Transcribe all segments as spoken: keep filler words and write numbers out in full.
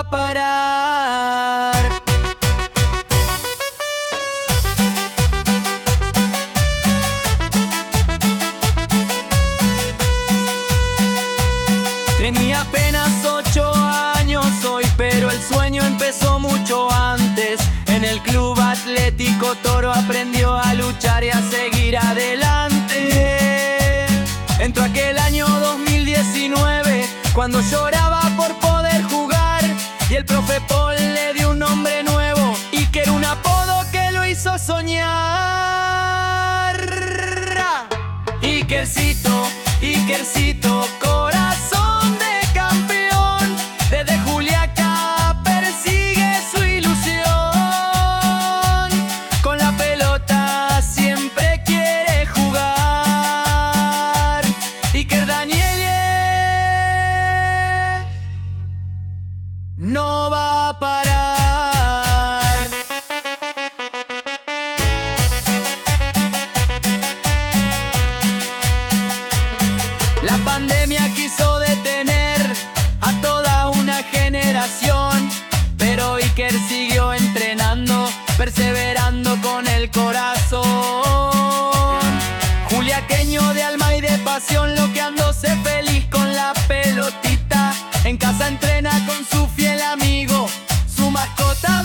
a parar. Tenía apenas ocho años hoy, pero el sueño empezó mucho antes. En el Club Atlético Toro aprendió a luchar y a seguir adelante. Entró aquel año dos mil diecinueve, cuando lloraba por poder jugar, y el profe Paul le dio un nombre nuevo, y que era un apodo que lo hizo soñar. Ikercito, Ikercito, corazón de campeón, desde Juliaca persigue su ilusión. Con la pelota siempre quiere jugar. Iker Daniele no va a parar. La pandemia quiso detener a toda una generación, pero Iker siguió entrenando, perseverando con el corazón. Juliaqueño de alma y de pasión, loqueándose feliz con la pelotita. En casa entrena con su fiel amigo, su mascota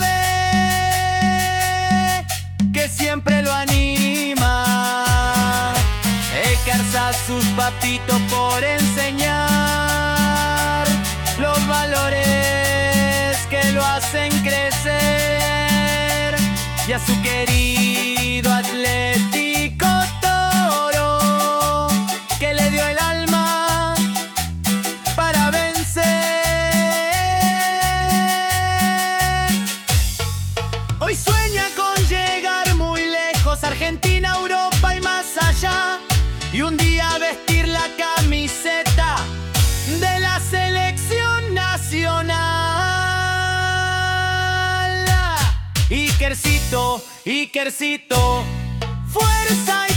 ve que siempre lo anima. Ejerza a sus papitos por enseñar los valores que lo hacen crecer, y a su querido Atlético Toro, que le dio el alma para vencer. Hoy sueña con llegar muy lejos, Argentina, Europa y más allá, y un día vestir la camiseta de la selección nacional. Ikercito, Ikercito, fuerza y